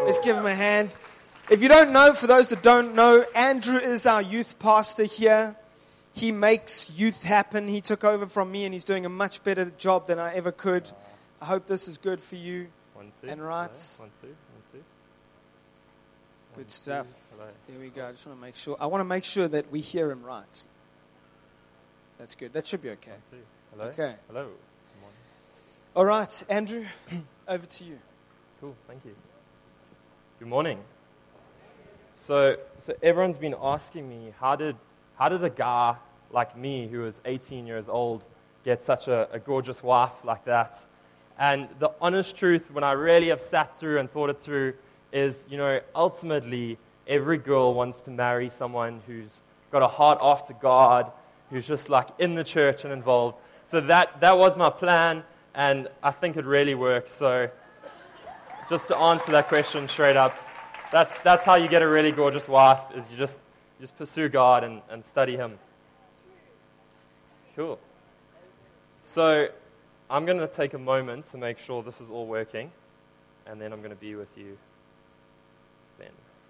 Let's give him a hand. If you don't know, for those that don't know, Andrew is our youth pastor here. He makes youth happen. He took over from me and he's doing a much better job than I ever could. I hope this is good for you. 1, 2. And right. Hello. 1, 2. 1, 2. Good 1, stuff. 2. Hello. There we go. I just want to make sure. I want to make sure that we hear him right. That's good. That should be okay. 1, 2. Hello. Okay. Hello. Come on. All right, Andrew, over to you. Cool. Thank you. Good morning. So everyone's been asking me, how did a guy like me, who was 18 years old, get such a gorgeous wife like that? And the honest truth, when I really have sat through and thought it through, is, ultimately, every girl wants to marry someone who's got a heart after God, who's just like in the church and involved. So that was my plan, and I think it really works. So just to answer that question straight up, that's how you get a really gorgeous wife, is you just pursue God and study Him. Cool. So I'm going to take a moment to make sure this is all working, and then I'm going to be with you then.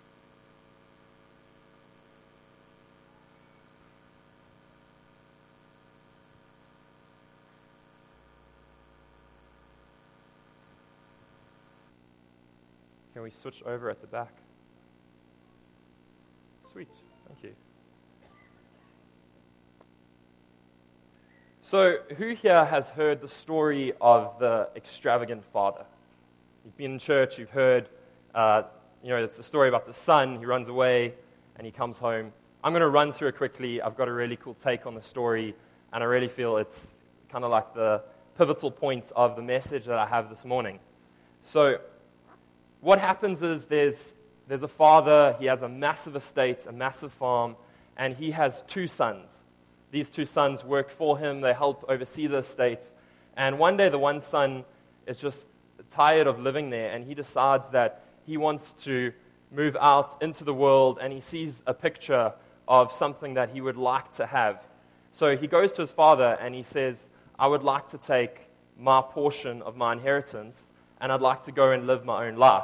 Can we switch over at the back? Sweet, thank you. So, who here has heard the story of the extravagant father? You've been in church, you've heard, it's a story about the son. He runs away and he comes home. I'm going to run through it quickly. I've got a really cool take on the story, and I really feel it's kind of like the pivotal point of the message that I have this morning. So, what happens is there's a father. He has a massive estate, a massive farm, and he has 2 sons. These 2 sons work for him. They help oversee the estate. And one day the one son is just tired of living there, and he decides that he wants to move out into the world, and he sees a picture of something that he would like to have. So he goes to his father and he says, I would like to take my portion of my inheritance, and I'd like to go and live my own life.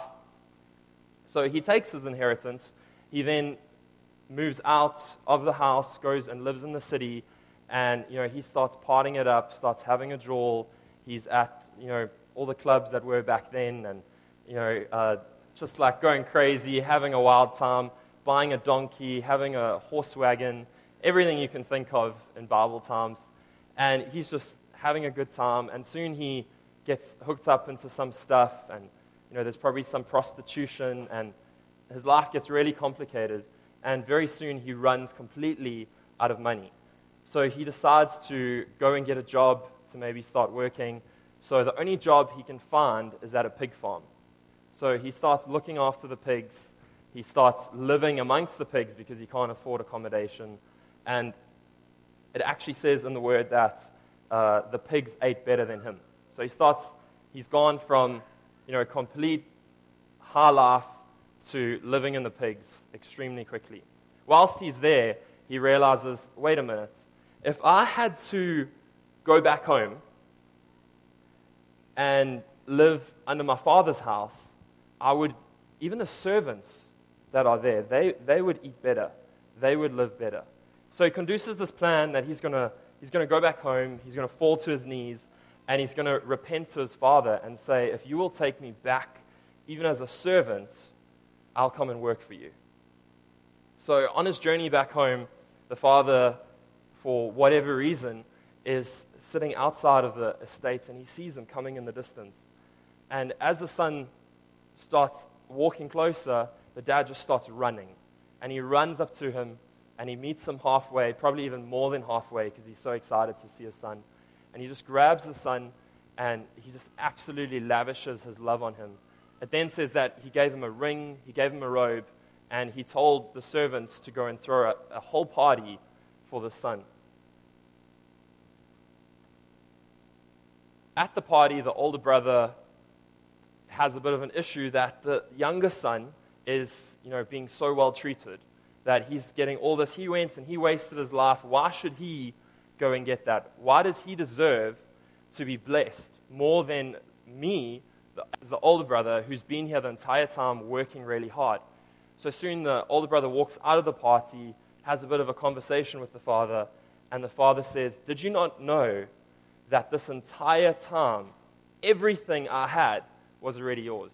So he takes his inheritance. He then moves out of the house, goes and lives in the city, and he starts partying it up, starts having a drawl. He's at all the clubs that were back then, and just like going crazy, having a wild time, buying a donkey, having a horse wagon, everything you can think of in Bible times. And he's just having a good time, and soon he gets hooked up into some stuff, and there's probably some prostitution, and his life gets really complicated, and very soon he runs completely out of money. So he decides to go and get a job to maybe start working. So the only job he can find is at a pig farm. So he starts looking after the pigs. He starts living amongst the pigs because he can't afford accommodation. And it actually says in the word that the pigs ate better than him. So he's gone from, complete high life to living in the pigs extremely quickly. Whilst he's there, he realizes, wait a minute, if I had to go back home and live under my father's house, even the servants that are there, they would eat better. They would live better. So he conduces this plan that he's going to go back home, he's going to fall to his knees, and he's going to repent to his father and say, if you will take me back, even as a servant, I'll come and work for you. So on his journey back home, the father, for whatever reason, is sitting outside of the estate, and he sees him coming in the distance. And as the son starts walking closer, the dad just starts running. And he runs up to him, and he meets him halfway, probably even more than halfway, because he's so excited to see his son. And he just grabs the son, and he just absolutely lavishes his love on him. It then says that he gave him a ring, he gave him a robe, and he told the servants to go and throw a whole party for the son. At the party, the older brother has a bit of an issue that the younger son is, being so well treated, that he's getting all this. He went and he wasted his life. Why should he go and get that? Why does he deserve to be blessed more than me, is the older brother who's been here the entire time working really hard. So soon the older brother walks out of the party, has a bit of a conversation with the father, and the father says, "Did you not know that this entire time, everything I had was already yours?"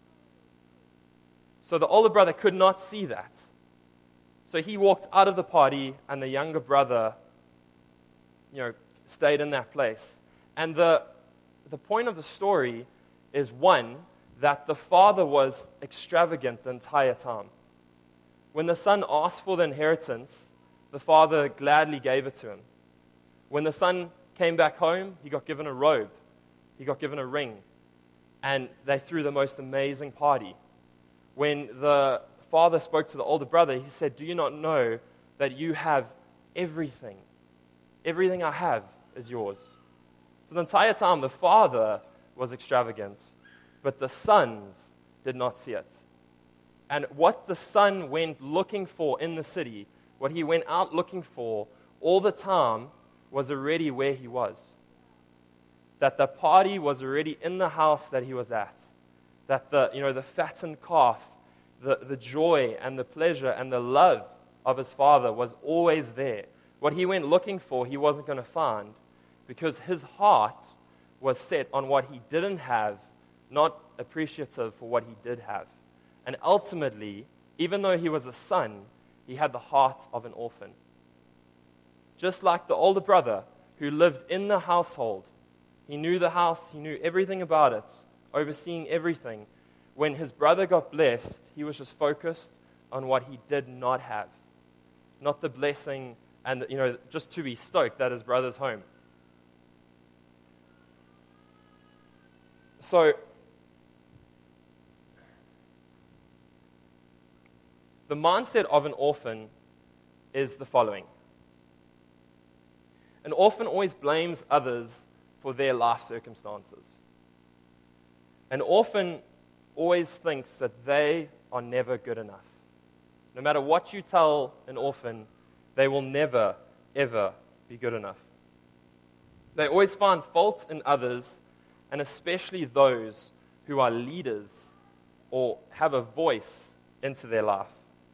So the older brother could not see that. So he walked out of the party, and the younger brother, stayed in that place. And the point of the story is, one, that the father was extravagant the entire time. When the son asked for the inheritance, the father gladly gave it to him. When the son came back home, he got given a robe. He got given a ring. And they threw the most amazing party. When the father spoke to the older brother, he said, "Do you not know that you have everything? Everything I have is yours." So the entire time, the father was extravagant, but the sons did not see it. And what the son went looking for in the city, what he went out looking for all the time, was already where he was. That the party was already in the house that he was at. That the fattened calf, the joy and the pleasure and the love of his father was always there. What he went looking for, he wasn't going to find, because his heart was set on what he didn't have, not appreciative for what he did have. And ultimately, even though he was a son, he had the heart of an orphan. Just like the older brother who lived in the household. He knew the house, he knew everything about it, overseeing everything. When his brother got blessed, he was just focused on what he did not have. Not the blessing and, just to be stoked that his brother's home. So, the mindset of an orphan is the following. An orphan always blames others for their life circumstances. An orphan always thinks that they are never good enough. No matter what you tell an orphan, they will never, ever be good enough. They always find fault in others, and especially those who are leaders or have a voice into their life.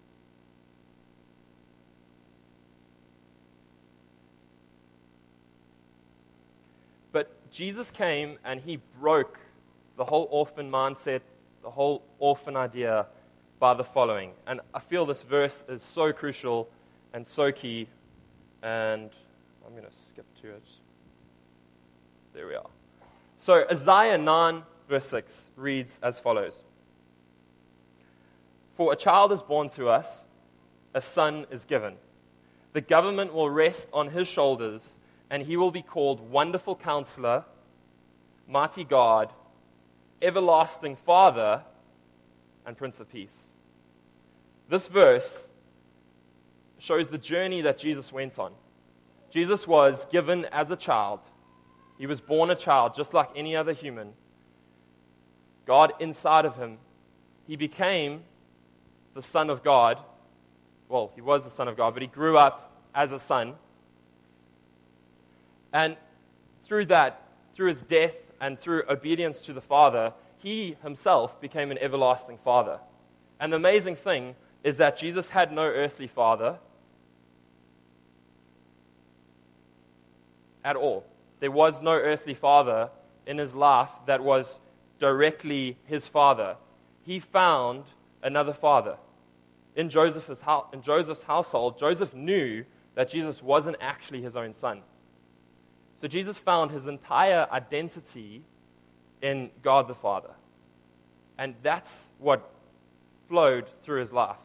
But Jesus came and he broke the whole orphan mindset, the whole orphan idea, by the following. And I feel this verse is so crucial and so key, and I'm going to skip to it. There we are. So Isaiah 9 verse 6 reads as follows. "For a child is born to us, a son is given. The government will rest on his shoulders, and he will be called Wonderful Counselor, Mighty God, Everlasting Father, and Prince of Peace." This verse shows the journey that Jesus went on. Jesus was given as a child. He was born a child, just like any other human. God inside of him. He became the Son of God. Well, he was the Son of God, but he grew up as a son. And through that, through his death and through obedience to the Father, he himself became an everlasting Father. And the amazing thing is that Jesus had no earthly father at all. There was no earthly father in his life that was directly his father. He found another father. In Joseph's household, Joseph knew that Jesus wasn't actually his own son. So Jesus found his entire identity in God the Father. And that's what flowed through his life.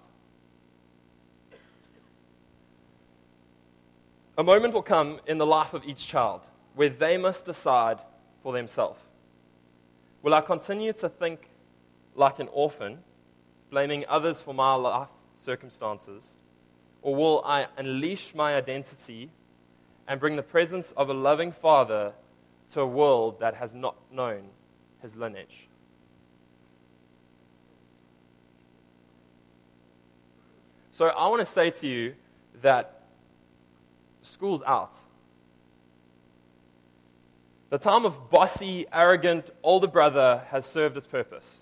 A moment will come in the life of each child where they must decide for themselves. Will I continue to think like an orphan, blaming others for my life circumstances, or will I unleash my identity and bring the presence of a loving Father to a world that has not known his lineage? So I want to say to you that school's out. The time of bossy, arrogant older brother has served its purpose.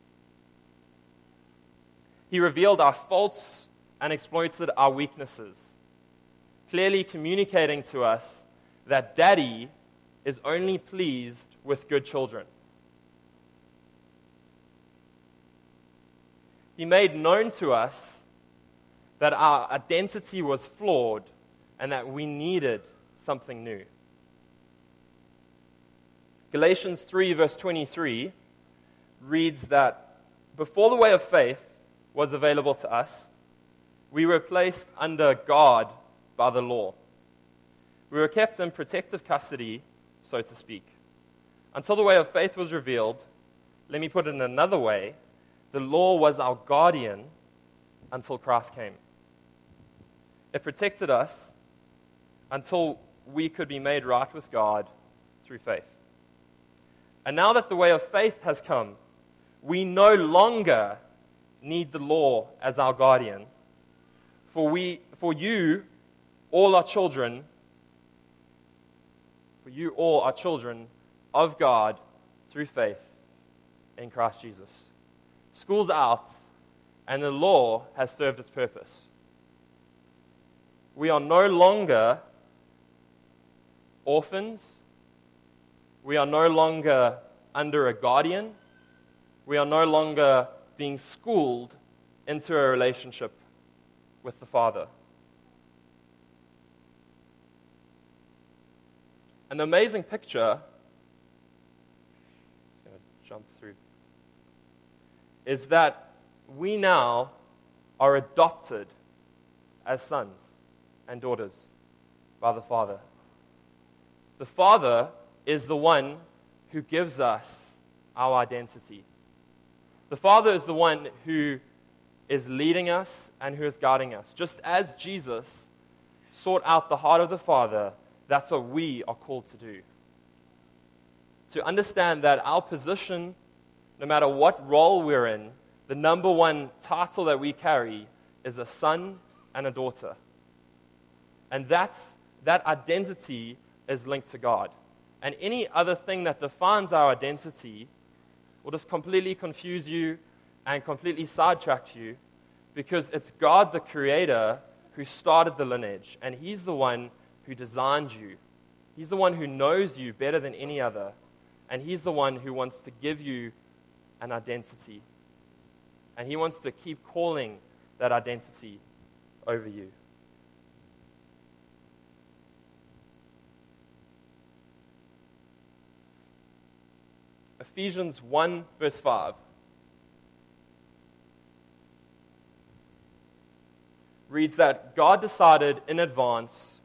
He revealed our faults and exploited our weaknesses, clearly communicating to us that Daddy is only pleased with good children. He made known to us that our identity was flawed and that we needed something new. Galatians 3 verse 23 reads that before the way of faith was available to us, we were placed under God by the law. We were kept in protective custody, so to speak. Until the way of faith was revealed, let me put it in another way, the law was our guardian until Christ came. It protected us until we could be made right with God through faith. And now that the way of faith has come, we no longer need the law as our guardian. For you all are children of God through faith in Christ Jesus. School's out, and the law has served its purpose. We are no longer orphans. We are no longer under a guardian. We are no longer being schooled into a relationship with the Father. An amazing picture, I'm going to jump through, is that we now are adopted as sons and daughters by the Father. The Father is the one who gives us our identity. The Father is the one who is leading us and who is guiding us. Just as Jesus sought out the heart of the Father, that's what we are called to do. To understand that our position, no matter what role we're in, the number one title that we carry is a son and a daughter. And that identity is linked to God. And any other thing that defines our identity will just completely confuse you and completely sidetrack you, because it's God the Creator who started the lineage, and He's the one who designed you. He's the one who knows you better than any other, and He's the one who wants to give you an identity. And He wants to keep calling that identity over you. Ephesians 1 verse 5 reads that God decided in advance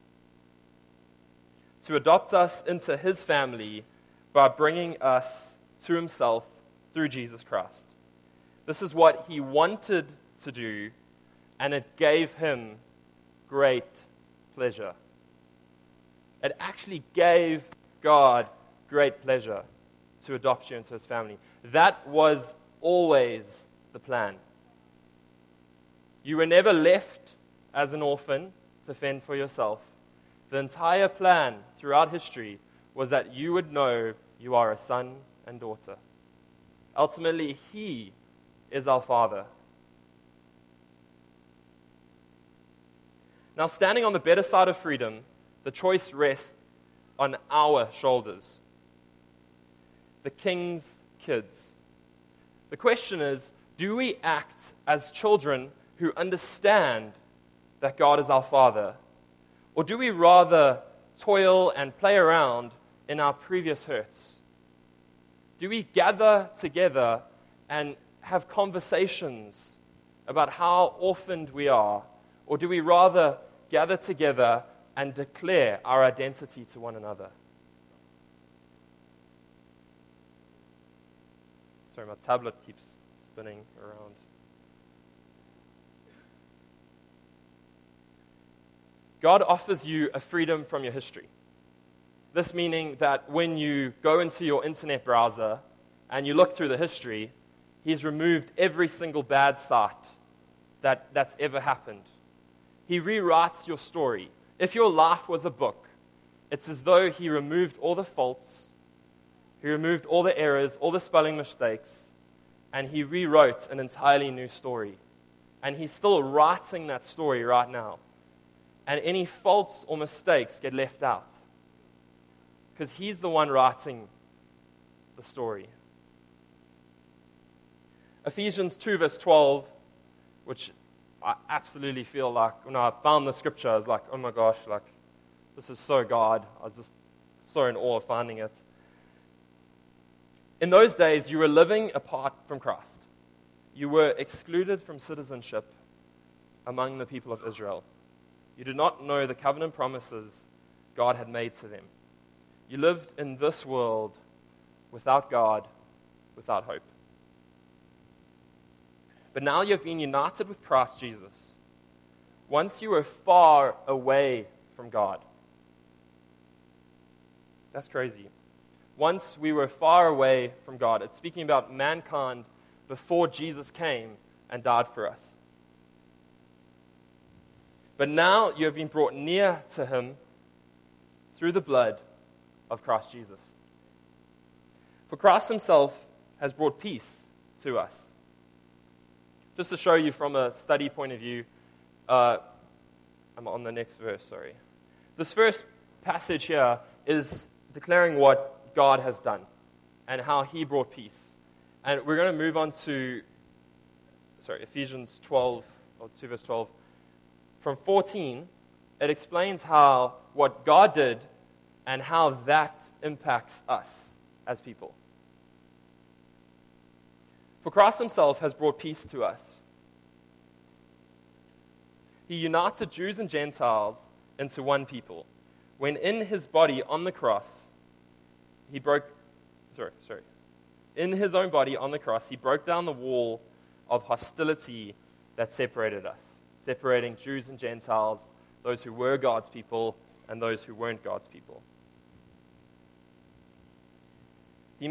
to adopt us into His family by bringing us to Himself through Jesus Christ. This is what He wanted to do, and it gave Him great pleasure. It actually gave God great pleasure to adopt you into His family. That was always the plan. You were never left as an orphan to fend for yourself. The entire plan throughout history was that you would know you are a son and daughter. Ultimately, He is our Father. Now, standing on the better side of freedom, the choice rests on our shoulders. The King's kids. The question is, do we act as children who understand that God is our Father? Or do we rather toil and play around in our previous hurts? Do we gather together and have conversations about how orphaned we are? Or do we rather gather together and declare our identity to one another? Sorry, my tablet keeps spinning around. God offers you a freedom from your history. This meaning that when you go into your internet browser and you look through the history, He's removed every single bad site that's ever happened. He rewrites your story. If your life was a book, it's as though He removed all the faults He removed all the errors, all the spelling mistakes, and he rewrote an entirely new story. And he's still writing that story right now. And any faults or mistakes get left out. Because he's the one writing the story. Ephesians 2 verse 12, which I absolutely feel like, when I found the scripture, I was like, oh my gosh, like, this is so God. I was just so in awe of finding it. In those days, you were living apart from Christ. You were excluded from citizenship among the people of Israel. You did not know the covenant promises God had made to them. You lived in this world without God, without hope. But now you have been united with Christ Jesus. Once you were far away from God. That's crazy. Once we were far away from God. It's speaking about mankind before Jesus came and died for us. But now you have been brought near to him through the blood of Christ Jesus. For Christ himself has brought peace to us. Just to show you from a study point of view, I'm on the next verse, sorry. This first passage here is declaring what God has done and how he brought peace. And we're going to move on to, Ephesians 12, or 2 verse 12. From 14, it explains how what God did and how that impacts us as people. For Christ himself has brought peace to us. He united Jews and Gentiles into one people. When in his body on the cross, in his own body on the cross, he broke down the wall of hostility that separated us, separating Jews and Gentiles, those who were God's people and those who weren't God's people. He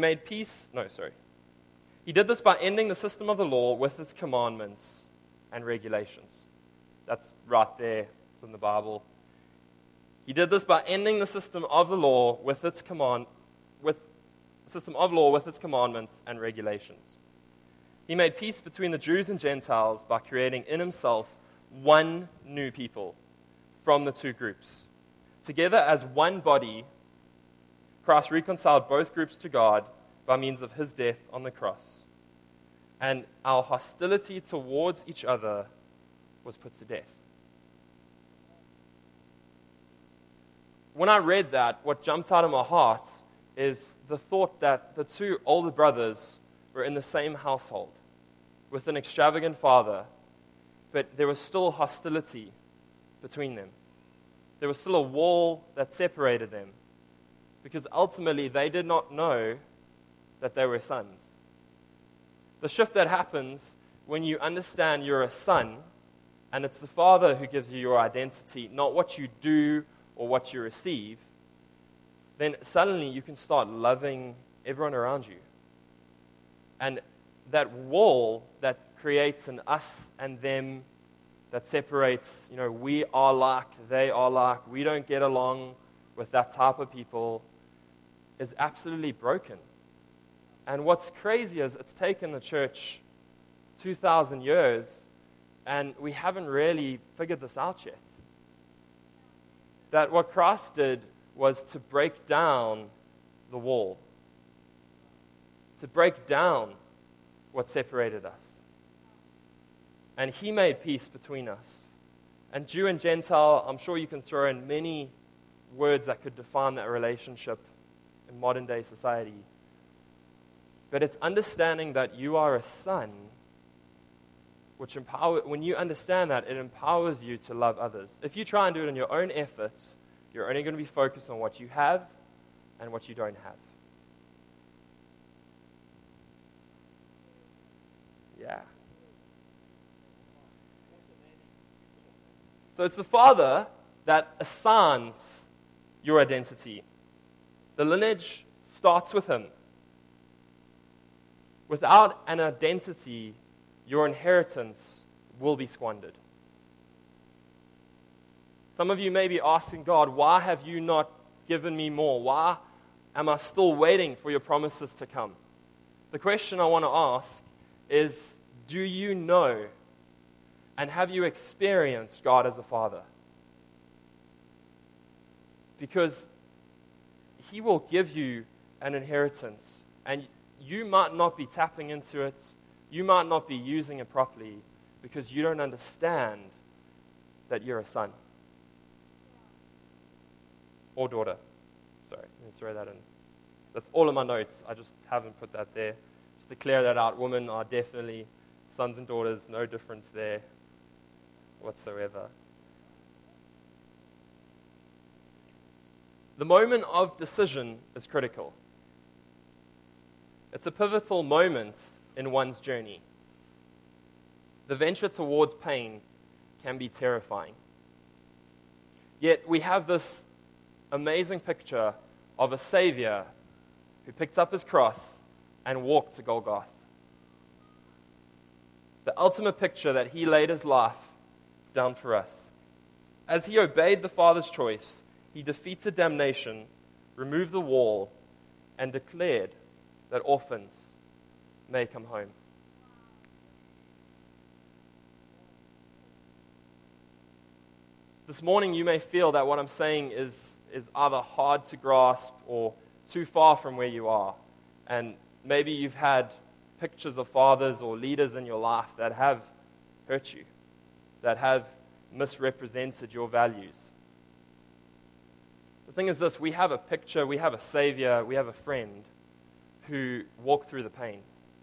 did this by ending the system of the law with its commandments and regulations. That's right there. It's in the Bible. He did this by ending the system of the law with its commandments and regulations. He made peace between the Jews and Gentiles by creating in himself one new people from the two groups. Together as one body, Christ reconciled both groups to God by means of his death on the cross. And our hostility towards each other was put to death. When I read that, what jumped out of my heart is the thought that the two older brothers were in the same household with an extravagant father, but there was still hostility between them. There was still a wall that separated them because ultimately they did not know that they were sons. The shift that happens when you understand you're a son and it's the Father who gives you your identity, not what you do or what you receive, then suddenly you can start loving everyone around you. And that wall that creates an us and them, that separates, we are like, they are like, we don't get along with that type of people, is absolutely broken. And what's crazy is it's taken the church 2,000 years and we haven't really figured this out yet. That what Christ did was to break down the wall, to break down what separated us. And he made peace between us. And Jew and Gentile, I'm sure you can throw in many words that could define that relationship in modern day society. But it's understanding that you are a son, which when you understand that, it empowers you to love others. If you try and do it in your own efforts, you're only going to be focused on what you have and what you don't have. Yeah. So it's the Father that assigns your identity. The lineage starts with him. Without an identity, your inheritance will be squandered. Some of you may be asking God, why have you not given me more? Why am I still waiting for your promises to come? The question I want to ask is, do you know and have you experienced God as a Father? Because He will give you an inheritance, and you might not be tapping into it, you might not be using it properly, because you don't understand that you're a son. Or daughter. Sorry, let me throw that in. That's all in my notes. I just haven't put that there. Just to clear that out, women are definitely sons and daughters, no difference there whatsoever. The moment of decision is critical. It's a pivotal moment in one's journey. The venture towards pain can be terrifying. Yet we have this amazing picture of a Savior who picked up his cross and walked to Golgotha. The ultimate picture that he laid his life down for us. As he obeyed the Father's choice, he defeated damnation, removed the wall, and declared that orphans may come home. This morning you may feel that what I'm saying is either hard to grasp or too far from where you are. And maybe you've had pictures of fathers or leaders in your life that have hurt you, that have misrepresented your values. The thing is this, we have a picture, we have a Savior, we have a friend who walked through the pain.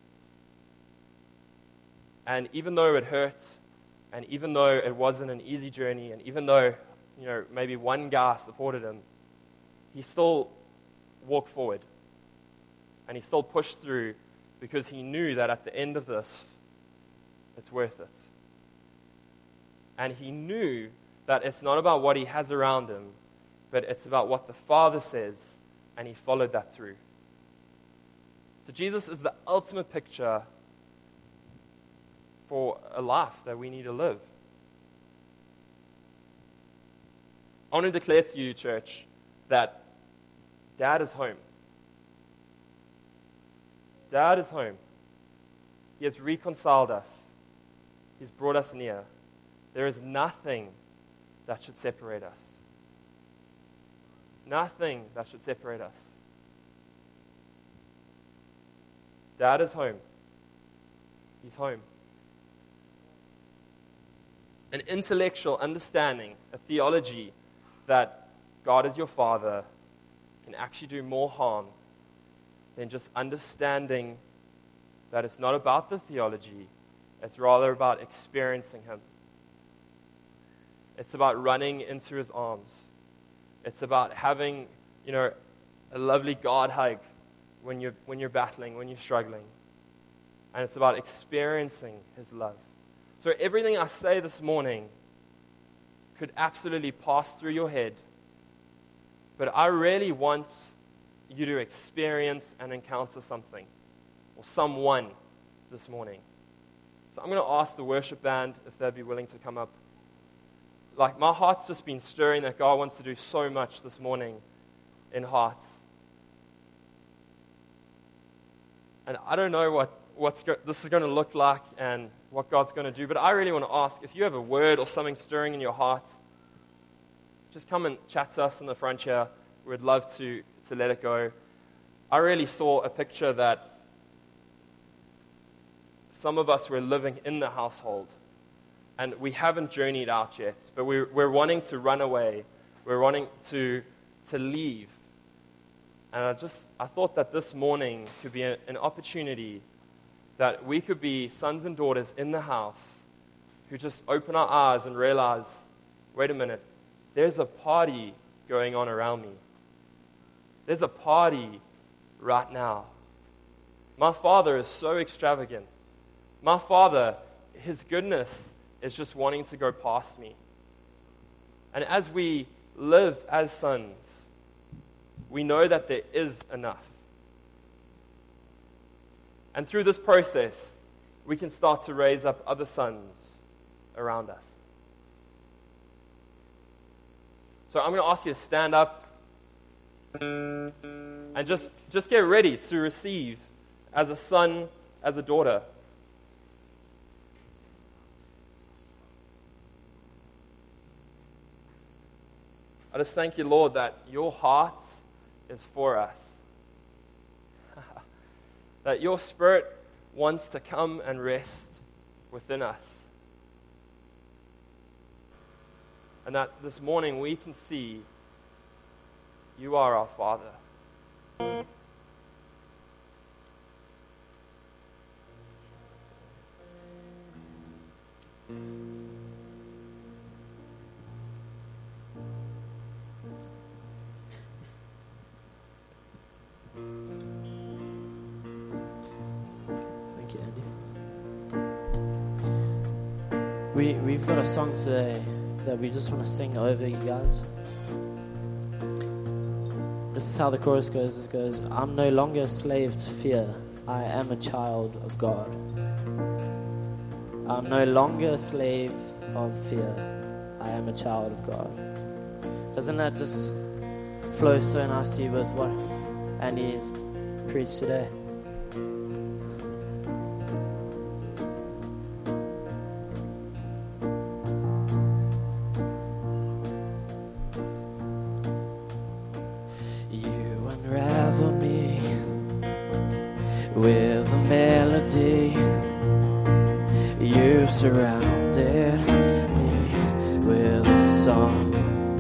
And even though it hurt, and even though it wasn't an easy journey, and even though, maybe one guy supported him, he still walked forward. And he still pushed through because he knew that at the end of this, it's worth it. And he knew that it's not about what he has around him, but it's about what the Father says, and he followed that through. So Jesus is the ultimate picture for a life that we need to live. I want to declare to you, church, that Dad is home. Dad is home. He has reconciled us. He's brought us near. There is nothing that should separate us. Nothing that should separate us. Dad is home. He's home. An intellectual understanding, a theology that God is your Father can actually do more harm than just understanding that it's not about the theology, it's rather about experiencing Him. It's about running into His arms. It's about having, a lovely God hug when you're battling, when you're struggling. And it's about experiencing His love. So everything I say this morning could absolutely pass through your head, but I really want you to experience and encounter something or someone this morning. So I'm going to ask the worship band if they'd be willing to come up. Like, my heart's just been stirring that God wants to do so much this morning in hearts. And I don't know what this is going to look like and what God's going to do, but I really want to ask, if you have a word or something stirring in your heart, just come and chat to us in the front here. We'd love to let it go. I really saw a picture that some of us were living in the household, and we haven't journeyed out yet, but we're wanting to run away. We're wanting to leave. And I thought that this morning could be an opportunity that we could be sons and daughters in the house who just open our eyes and realize, wait a minute, there's a party going on around me. There's a party right now. My Father is so extravagant. My Father, His goodness is just wanting to go past me. And as we live as sons, we know that there is enough. And through this process, we can start to raise up other sons around us. So I'm going to ask you to stand up. And just get ready to receive as a son, as a daughter. I just thank you, Lord, that your heart is for us. That your Spirit wants to come and rest within us. And that this morning we can see you are our Father. Thank you, Andy. We've got a song today that we just want to sing over you guys. This is how the chorus goes. It goes, I'm no longer a slave to fear. I am a child of God. I'm no longer a slave of fear. I am a child of God. Doesn't that just flow so nicely with what Andy has preached today? You unravel me with a melody. You surrounded me with a song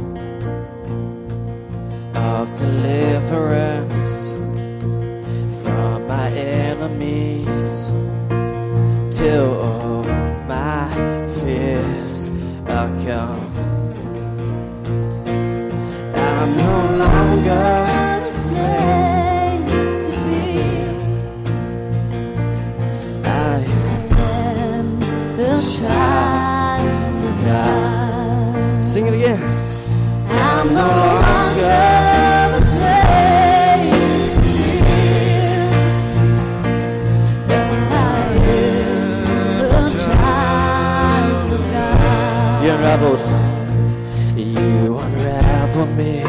of deliverance from my enemies, till all my fears are gone. I'm no longer a slave to fear. I am the child of God. Sing it again. I'm no longer a slave to fear. I am the child of God. You unraveled. You unravel me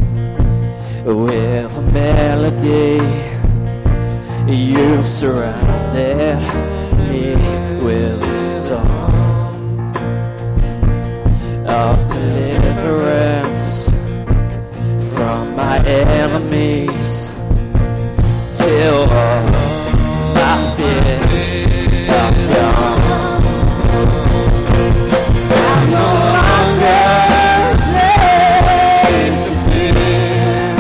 with a melody. You surrounded me with a song of deliverance from my enemies, till all my fears are gone. I'm no longer a slave to fear.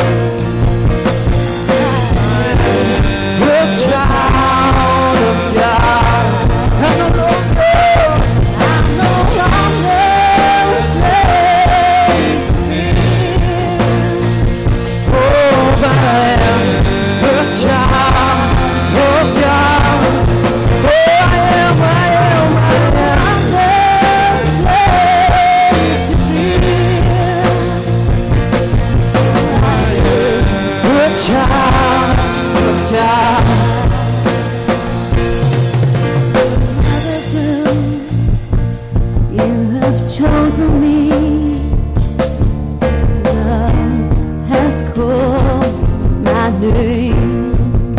The child of God. I'm no longer a slave to fear. Oh, but I am the child of God. Oh, I am the slave to fear. I am the child of God. Others will, you have chosen me. Love has called my name.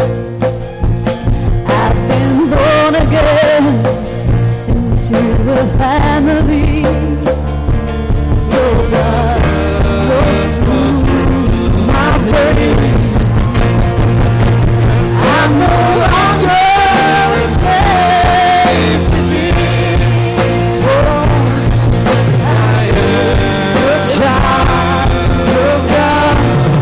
I've been born again into a family. Your blood goes through my veins. I'm no longer a slave to fear. Oh, I am the child of God.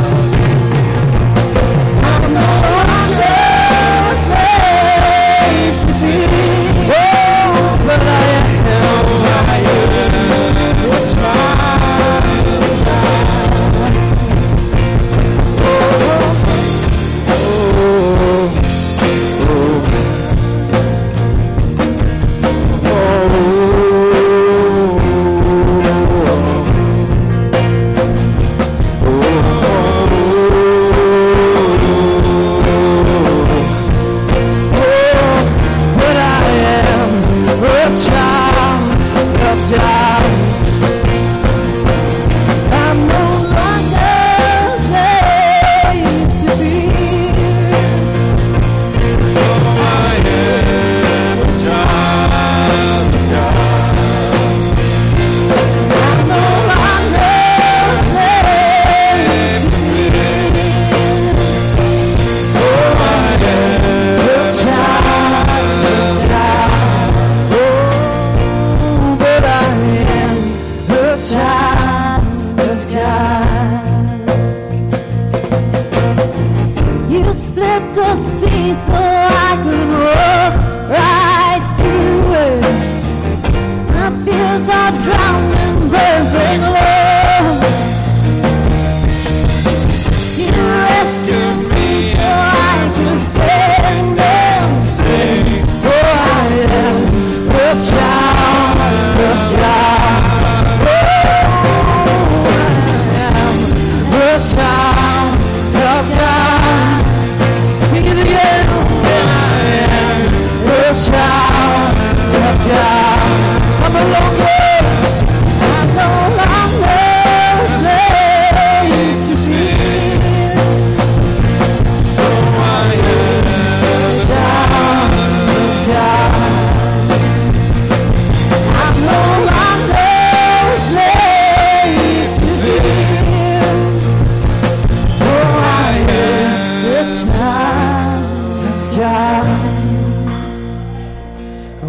I'm no longer a slave to fear. Oh, but I am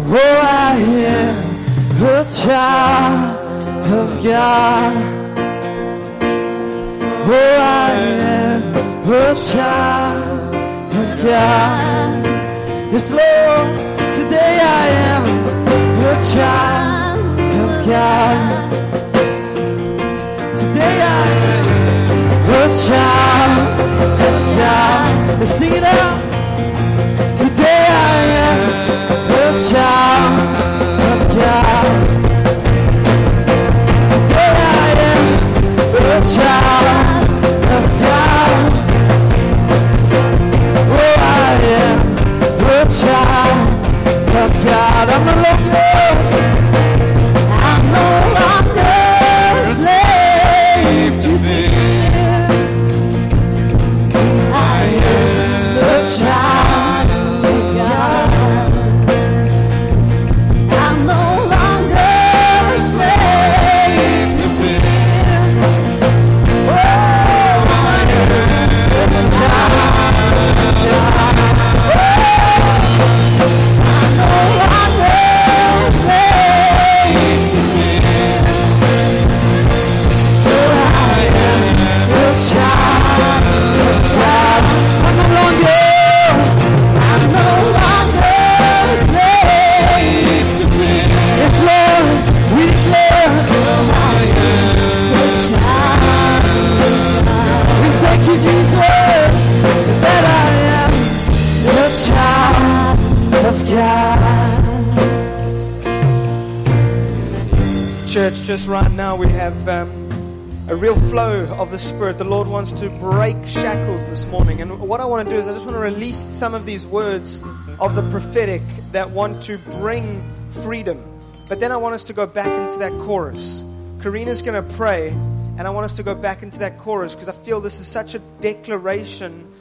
Oh, I am a child of God. Oh, I am a child of God. Yes, Lord, today I am a child of God. Today I am a child of God. Let's sing it out. Today I am a child of God. Today I am a child of God. Oh, I am a child of God. I'm no longer a slave to fear. I am a child of God. I'm no longer a slave to fear. Oh, I am a child of God. I'm no longer a slave to fear. Oh, I am a child of God. I'm no longer a slave to fear. Yes, Lord, we declare, oh, I am a child of God. We thank you, Jesus, that I am a child of God. Church, just right now we have a real flow of the Spirit. The Lord wants to break shackles this morning. And what I want to do is I just want to release some of these words of the prophetic that want to bring freedom. But then I want us to go back into that chorus. Karina's going to pray, and I want us to go back into that chorus because I feel this is such a declaration